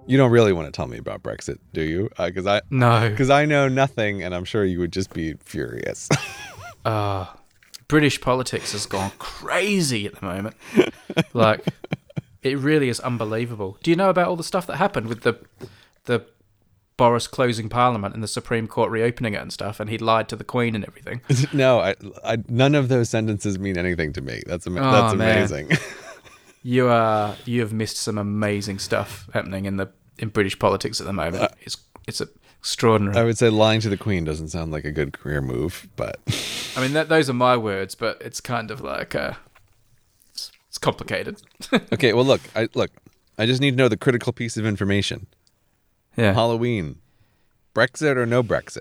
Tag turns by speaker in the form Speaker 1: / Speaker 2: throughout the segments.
Speaker 1: You don't really want to tell me about Brexit, do you? Because
Speaker 2: No.
Speaker 1: I know nothing, and I'm sure you would just be furious.
Speaker 2: British politics has gone crazy at the moment. Like, it really is unbelievable. Do you know about all the stuff that happened with the Boris closing Parliament and the Supreme Court reopening it and stuff, and he lied to the Queen and everything?
Speaker 1: No, none of those sentences mean anything to me. That's
Speaker 2: Man.
Speaker 1: amazing.
Speaker 2: You have missed some amazing stuff happening in British politics at the moment. It's extraordinary.
Speaker 1: I would say lying to the Queen doesn't sound like a good career move, but
Speaker 2: I mean, those are my words, but it's kind of like it's complicated.
Speaker 1: okay. Well, look. I just need to know the critical piece of information.
Speaker 2: Yeah.
Speaker 1: Halloween, Brexit or no Brexit?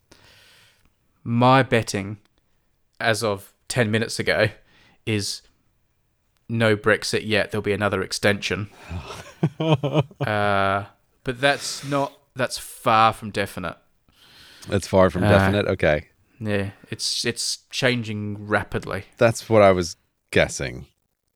Speaker 2: My betting, as of 10 minutes ago, is no Brexit yet. There'll be another extension. But that's far from definite.
Speaker 1: That's far from definite. Okay.
Speaker 2: Yeah, it's changing rapidly.
Speaker 1: That's what I was guessing.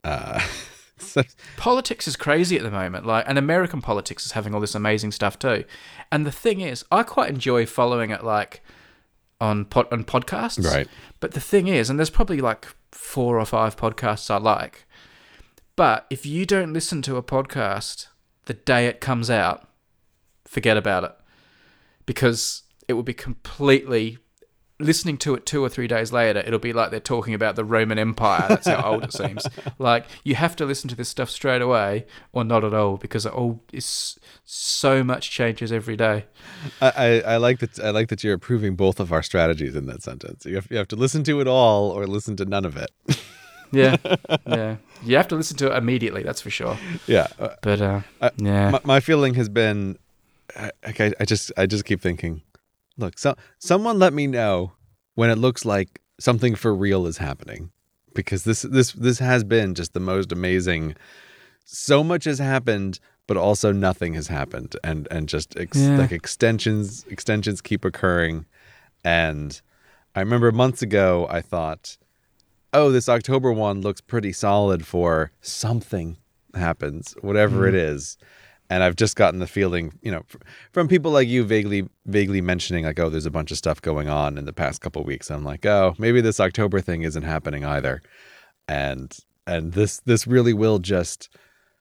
Speaker 2: Politics is crazy at the moment, and American politics is having all this amazing stuff too. And the thing is, I quite enjoy following it on podcasts.
Speaker 1: Right.
Speaker 2: But the thing is, and there's probably 4 or 5 podcasts I like, but if you don't listen to a podcast the day it comes out, forget about it, because it will be completely. Listening to it 2 or 3 days later, it'll be like they're talking about the Roman Empire. That's how old it seems. You have to listen to this stuff straight away or not at all, because it all is so much changes every day.
Speaker 1: I like that. I like that you're approving both of our strategies in that sentence. You have to listen to it all or listen to none of it.
Speaker 2: Yeah. You have to listen to it immediately. That's for sure.
Speaker 1: Yeah.
Speaker 2: But yeah.
Speaker 1: My feeling has been, I just keep thinking. Look, someone let me know when it looks like something for real is happening, because this has been just the most amazing. So much has happened, but also nothing has happened, and just extensions keep occurring. And I remember months ago I thought, oh, this October one looks pretty solid for something happens, whatever it is. And I've just gotten the feeling, from people like you vaguely mentioning oh, there's a bunch of stuff going on in the past couple of weeks. I'm like, oh, maybe this October thing isn't happening either. And this really will just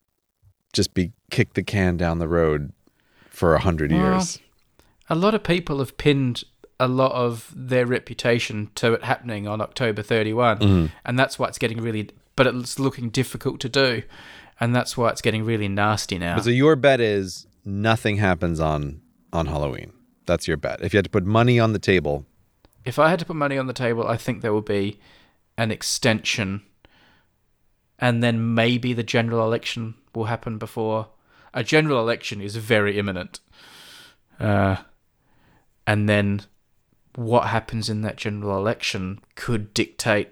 Speaker 1: be kick the can down the road for 100 years.
Speaker 2: A lot of people have pinned a lot of their reputation to it happening on October 31. And that's why it's getting but it's looking difficult to do. And that's why it's getting really nasty now.
Speaker 1: So your bet is nothing happens on Halloween. That's your bet. If you had to put money on the table.
Speaker 2: If I had to put money on the table, I think there will be an extension. And then maybe the general election will happen before. A general election is very imminent. And then what happens in that general election could dictate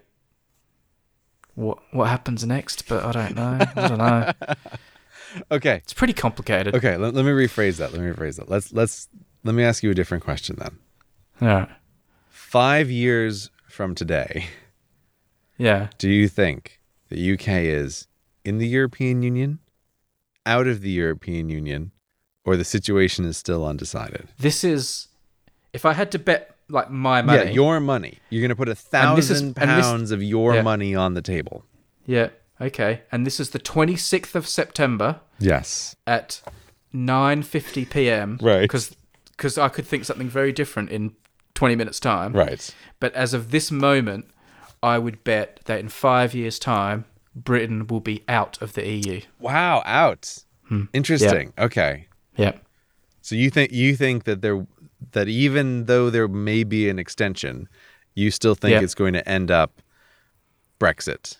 Speaker 2: what happens next, but I don't know.
Speaker 1: Okay.
Speaker 2: It's pretty complicated.
Speaker 1: Okay, let me rephrase that. Let me ask you a different question then.
Speaker 2: Yeah.
Speaker 1: 5 years from today,
Speaker 2: yeah,
Speaker 1: do you think the UK is in the European Union, out of the European Union, or the situation is still undecided?
Speaker 2: This is, if I had to bet my money.
Speaker 1: Yeah, your money. You're going to put £1,000 of your money on the table.
Speaker 2: Yeah, okay. And this is the 26th of September.
Speaker 1: Yes.
Speaker 2: At 9:50 p.m.
Speaker 1: Right.
Speaker 2: Because I could think something very different in 20 minutes' time.
Speaker 1: Right.
Speaker 2: But as of this moment, I would bet that in 5 years' time, Britain will be out of the EU.
Speaker 1: Wow, out. Interesting. Yep. Okay.
Speaker 2: Yep.
Speaker 1: So you think that even though there may be an extension, you still think it's going to end up Brexit?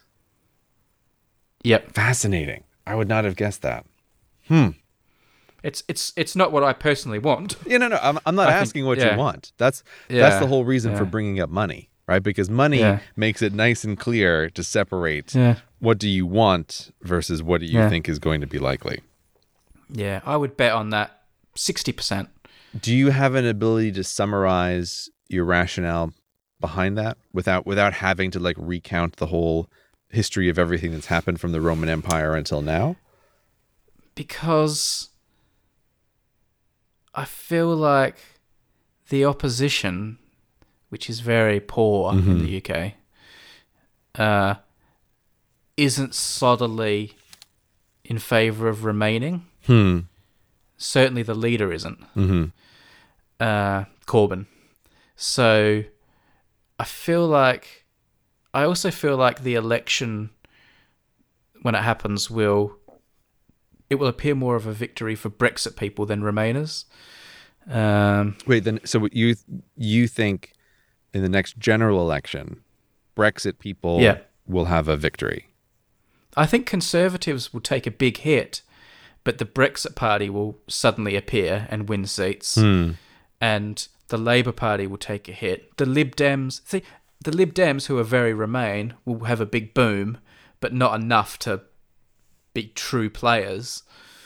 Speaker 2: Yep.
Speaker 1: Fascinating. I would not have guessed that.
Speaker 2: It's not what I personally want.
Speaker 1: Yeah, no. I'm not asking what you want. That's the whole reason for bringing up money, right? Because money makes it nice and clear to separate what do you want versus what do you think is going to be likely.
Speaker 2: Yeah, I would bet on that 60%.
Speaker 1: Do you have an ability to summarize your rationale behind that without having to recount the whole history of everything that's happened from the Roman Empire until now?
Speaker 2: Because I feel like the opposition, which is very poor in the UK, isn't solidly in favour of remaining. Certainly the leader isn't. Corbyn. So I also feel like the election, when it happens, will appear more of a victory for Brexit people than Remainers.
Speaker 1: Wait, then so you think in the next general election, Brexit people will have a victory?
Speaker 2: I think Conservatives will take a big hit, but the Brexit Party will suddenly appear and win seats, and the Labour Party will take a hit. The Lib Dems, who are very Remain, will have a big boom, but not enough to be true players.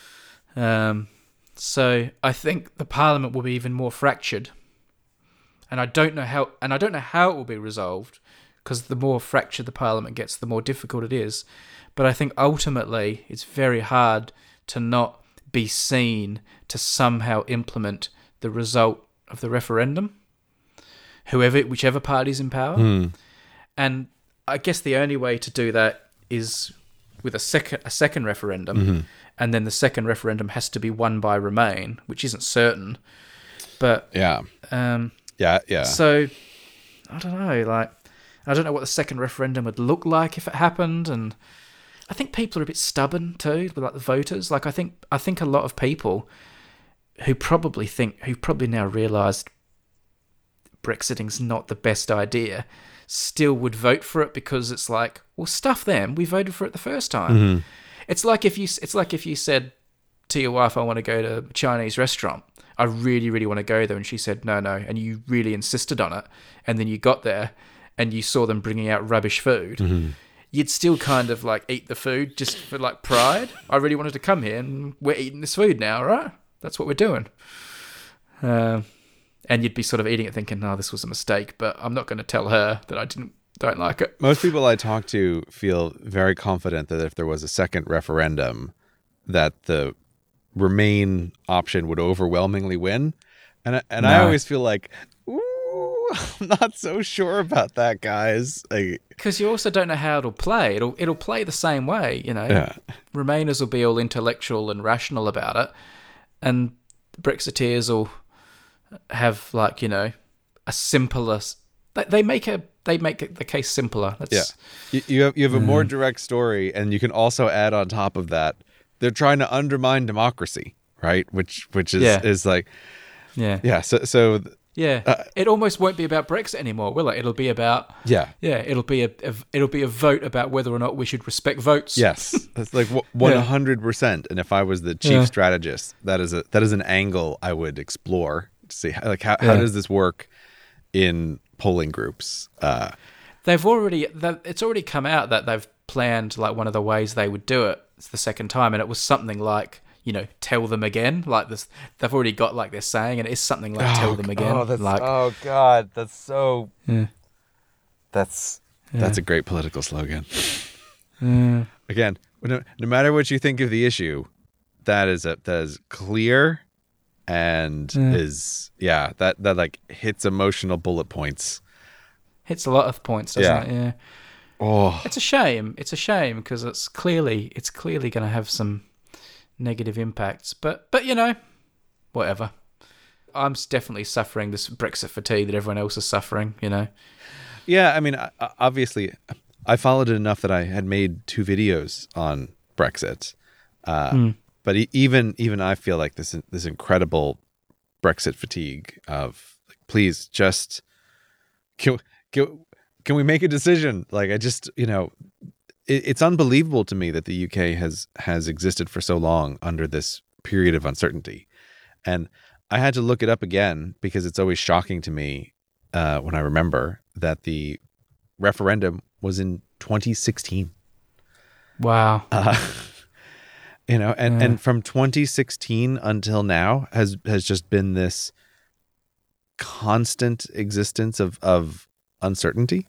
Speaker 2: So I think the Parliament will be even more fractured, and I don't know how it will be resolved, because the more fractured the Parliament gets, the more difficult it is. But I think ultimately it's very hard to not be seen to somehow implement the result of the referendum, whichever party's in power. And I guess the only way to do that is with a second referendum, and then the second referendum has to be won by Remain, which isn't certain. But
Speaker 1: yeah.
Speaker 2: So I don't know. I don't know what the second referendum would look like if it happened, and I think people are a bit stubborn too, like the voters. I think a lot of people who probably now realised Brexiting's not the best idea, still would vote for it because it's like, well, stuff them. We voted for it the first time. It's like if you said to your wife, "I want to go to a Chinese restaurant. I really, really want to go there," and she said, "No," and you really insisted on it, and then you got there and you saw them bringing out rubbish food. You'd still kind of eat the food just for pride. I really wanted to come here, and we're eating this food now, right? That's what we're doing. And you'd be sort of eating it thinking, "No, this was a mistake," but I'm not going to tell her that I don't like it.
Speaker 1: Most people I talk to feel very confident that if there was a second referendum, that the Remain option would overwhelmingly win. And I always feel like, ooh, I'm not so sure about that, guys.
Speaker 2: Because you also don't know how it'll play. It'll play the same way,
Speaker 1: Yeah.
Speaker 2: Remainers will be all intellectual and rational about it, and Brexiteers will have a simpler. They make the case simpler.
Speaker 1: You have a more direct story, and you can also add on top of that, they're trying to undermine democracy, right? Which is like, So
Speaker 2: it almost won't be about Brexit anymore, will it? It'll be about it'll be a vote about whether or not we should respect votes.
Speaker 1: Yes, that's like 100%. And if I was the chief strategist, that is an angle I would explore to see how does this work in polling groups.
Speaker 2: It's already come out that they've planned one of the ways they would do it. It's the second time, and it was something like, tell them again. This, they've already got their saying, and it is something like tell them again.
Speaker 1: Oh God, that's so. Yeah. That's a great political slogan. Again, no matter what you think of the issue, that is clear, and that hits emotional bullet points.
Speaker 2: Hits a lot of points, doesn't it? Yeah.
Speaker 1: Oh,
Speaker 2: it's a shame. It's a shame because it's clearly going to have some negative impacts. But whatever. I'm definitely suffering this Brexit fatigue that everyone else is suffering.
Speaker 1: Yeah, I mean, obviously, I followed it enough that I had made 2 videos on Brexit. But even I feel like this incredible Brexit fatigue of please just can we make a decision? It's unbelievable to me that the UK has existed for so long under this period of uncertainty. And I had to look it up again because it's always shocking to me when I remember that the referendum was in 2016.
Speaker 2: Wow.
Speaker 1: And from 2016 until now has just been this constant existence of uncertainty.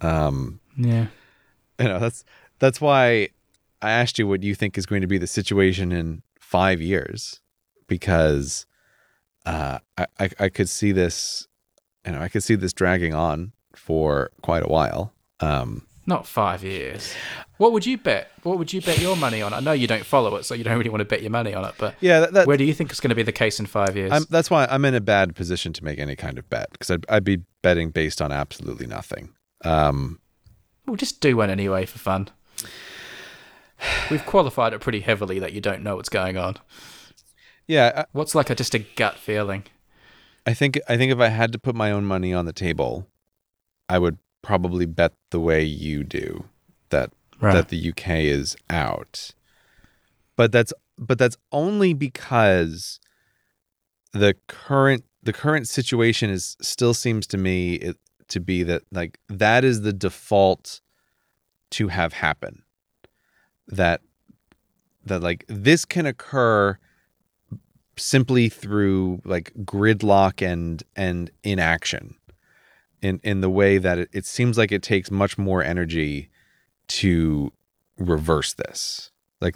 Speaker 1: That's why I asked you what you think is going to be the situation in 5 years, because I could see this, I could see this dragging on for quite a while.
Speaker 2: Not 5 years. What would you bet? What would you bet your money on? I know you don't follow it, so you don't really want to bet your money on it. But
Speaker 1: yeah,
Speaker 2: where do you think it's going to be the case in 5 years?
Speaker 1: that's why I'm in a bad position to make any kind of bet, because I'd be betting based on absolutely nothing.
Speaker 2: We'll just do one anyway for fun. We've qualified it pretty heavily that you don't know what's going on.
Speaker 1: Yeah.
Speaker 2: What's like just a gut feeling?
Speaker 1: I think if I had to put my own money on the table, I would probably bet the way you do, that the UK is out. But that's only because the current situation still seems to me to be that, like, that is the default to have happen. That like this can occur simply through like gridlock and inaction, in the way that it seems like it takes much more energy to reverse this.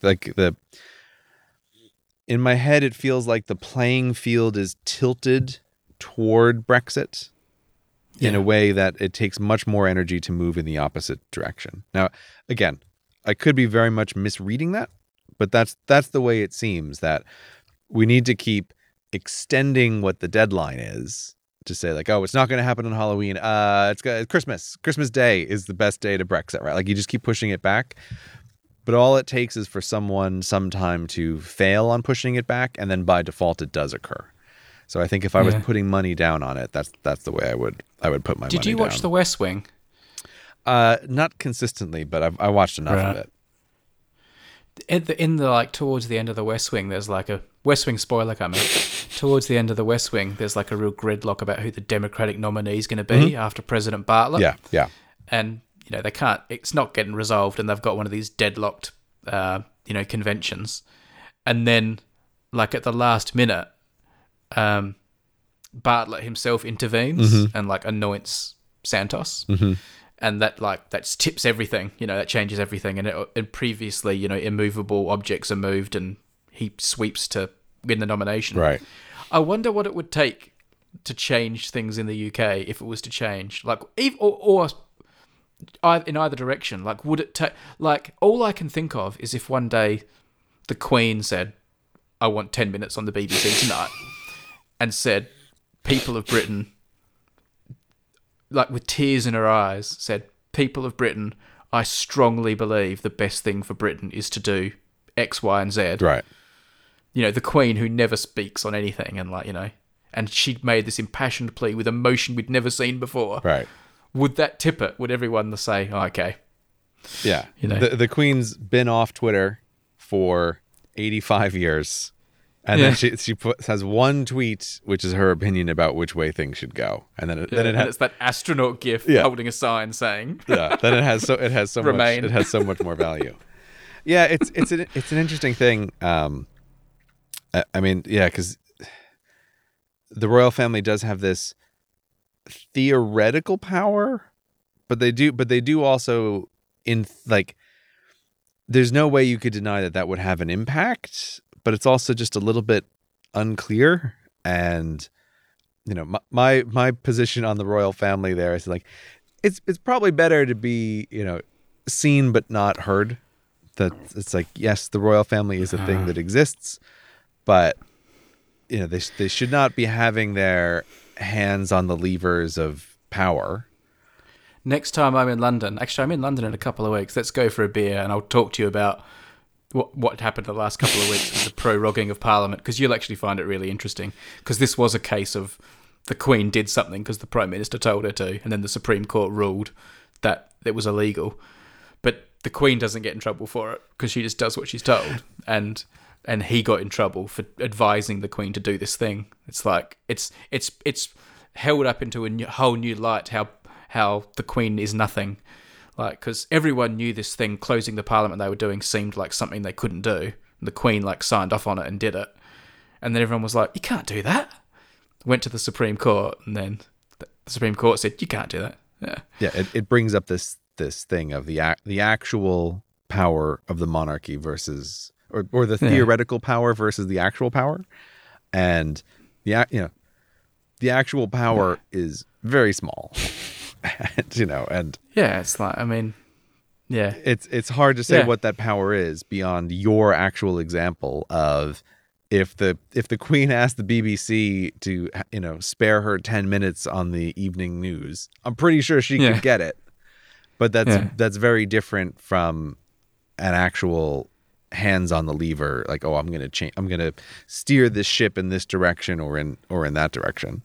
Speaker 1: In my head, it feels like the playing field is tilted toward Brexit in a way that it takes much more energy to move in the opposite direction. Now, again, I could be very much misreading that, but that's the way it seems, that we need to keep extending what the deadline is, to say like, oh, it's not going to happen on Halloween. It's Christmas Day is the best day to Brexit, right? Like, you just keep pushing it back. But all it takes is for someone sometime to fail on pushing it back, and then by default it does occur. So I think if I was putting money down on it, that's the way I would put my money down.
Speaker 2: Did you watch The West Wing?
Speaker 1: Not consistently, but I watched enough of it.
Speaker 2: In the like towards the end of The West Wing, there's like a West Wing spoiler coming. Towards the end of The West Wing, there's like a real gridlock about who the Democratic nominee is going to be after President Bartlett.
Speaker 1: Yeah.
Speaker 2: And they can't. It's not getting resolved, and they've got one of these deadlocked, conventions. And then, like at the last minute, Bartlett himself intervenes and like anoints Santos. And that tips everything, that changes everything. And previously, immovable objects are moved, and he sweeps to win the nomination.
Speaker 1: Right.
Speaker 2: I wonder what it would take to change things in the UK, if it was to change, like, or in either direction. Like, would it take? Like, all I can think of is if one day the Queen said, "I want 10 minutes on the BBC tonight," and said, "People of Britain," like with tears in her eyes, said, "People of Britain, I strongly believe the best thing for Britain is to do X, Y, and Z."
Speaker 1: Right.
Speaker 2: The Queen, who never speaks on anything, and and she'd made this impassioned plea with emotion we'd never seen before.
Speaker 1: Right.
Speaker 2: Would that tip it? Would everyone say, "Oh, okay"?
Speaker 1: Yeah. The Queen's been off Twitter for 85 years. And then she has one tweet, which is her opinion about which way things should go, and then it's
Speaker 2: that astronaut gif holding a sign saying,
Speaker 1: then it has so
Speaker 2: Remain.
Speaker 1: much, it has so much more value. Yeah, it's an interesting thing. I mean, because the royal family does have this theoretical power, but they do also there's no way you could deny that would have an impact. But it's also just a little bit unclear. And, my position on the royal family there is like, it's probably better to be, seen but not heard. That it's like, yes, the royal family is a thing that exists, but, they should not be having their hands on the levers of power.
Speaker 2: Next time I'm in London, actually I'm in London in a couple of weeks, let's go for a beer and I'll talk to you about what happened the last couple of weeks with the proroguing of Parliament, because you'll actually find it really interesting, because this was a case of the Queen did something because the Prime Minister told her to, and then the Supreme Court ruled that it was illegal. But the Queen doesn't get in trouble for it because she just does what she's told, and he got in trouble for advising the Queen to do this thing. It's like it's held up into a whole new light how the Queen is nothing. Like, because everyone knew this thing, closing the Parliament they were doing, seemed like something they couldn't do. And the Queen, signed off on it and did it. And then everyone was like, "You can't do that." Went to the Supreme Court, and then the Supreme Court said, "You can't do that."
Speaker 1: Yeah. It brings up this thing of the actual power of the monarchy versus, or the theoretical power versus the actual power. And the actual power is very small. And
Speaker 2: yeah, it's like, I mean, yeah,
Speaker 1: it's hard to say
Speaker 2: Yeah.
Speaker 1: what that power is beyond your actual example of if the Queen asked the BBC to spare her 10 minutes on the evening news, I'm pretty sure she
Speaker 2: Yeah.
Speaker 1: could get it. But
Speaker 2: Yeah.
Speaker 1: that's very different from an actual hands on the lever, like, oh, I'm going to steer this ship in this direction or in that direction.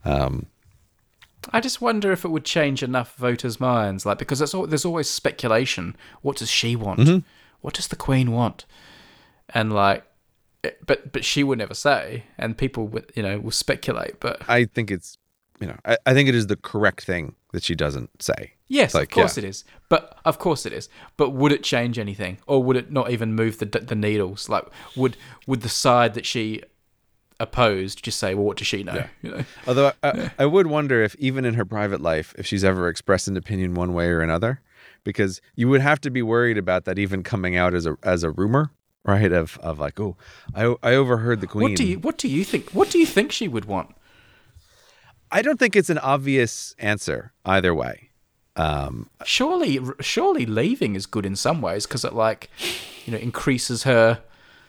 Speaker 2: I just wonder if it would change enough voters' minds, like, because there's always speculation. What does she want?
Speaker 1: Mm-hmm.
Speaker 2: What does the Queen want? And like, but she would never say, and people would, will speculate. But
Speaker 1: I think it's, I think it is the correct thing that she doesn't say.
Speaker 2: yes,
Speaker 1: Like,
Speaker 2: of course
Speaker 1: yeah.
Speaker 2: it is. But of course it is. But would it change anything, or would it not even move the needles? Like, would the side that she opposed just say, well, what does she know?
Speaker 1: Although I would wonder if even in her private life, if she's ever expressed an opinion one way or another, because you would have to be worried about that even coming out as a rumor, right? Of like, oh, I overheard the Queen.
Speaker 2: What do you think? What do you think she would want?
Speaker 1: I don't think it's an obvious answer either way.
Speaker 2: Surely leaving is good in some ways, because it increases her.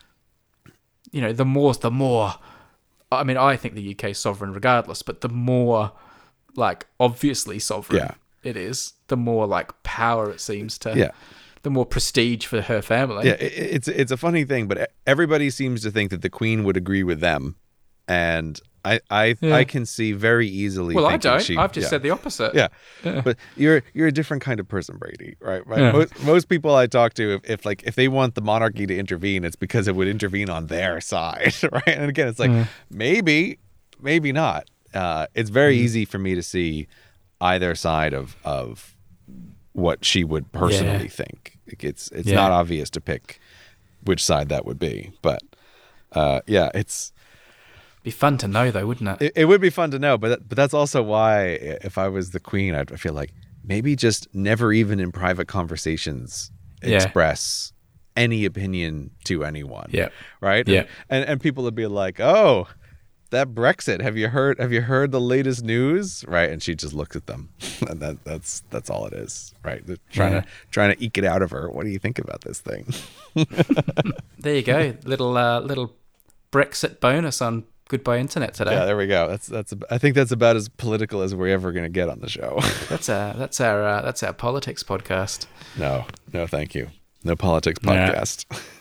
Speaker 2: The more. I mean, I think the UK is sovereign regardless, but the more obviously sovereign it is, the more power it seems to.
Speaker 1: Yeah.
Speaker 2: The more prestige for her family.
Speaker 1: Yeah, it's a funny thing, but everybody seems to think that the Queen would agree with them, and I can see very easily.
Speaker 2: Well, I don't.
Speaker 1: She,
Speaker 2: I've just said the opposite.
Speaker 1: Yeah. But you're a different kind of person, Brady, right? Yeah. Most people I talk to, if they want the monarchy to intervene, it's because it would intervene on their side, right? And again, it's like maybe not. It's very easy for me to see either side of what she would personally think. It's not obvious to pick which side that would be, but it's.
Speaker 2: Be fun to know, though, wouldn't it?
Speaker 1: It would be fun to know, but that's also why, if I was the Queen, I'd feel like maybe just never even in private conversations express any opinion to anyone.
Speaker 2: Yeah.
Speaker 1: Right.
Speaker 2: Yeah.
Speaker 1: And people would be like, "Oh, that Brexit. Have you heard the latest news?" Right. And she just looks at them, and that's all it is. Right. They're trying to eke it out of her. What do you think about this thing?
Speaker 2: There you go. Little Brexit bonus on Goodbye Internet today.
Speaker 1: Yeah, there we go. I think that's about as political as we're ever going to get on the show.
Speaker 2: That's our politics podcast.
Speaker 1: No, thank you. No politics podcast.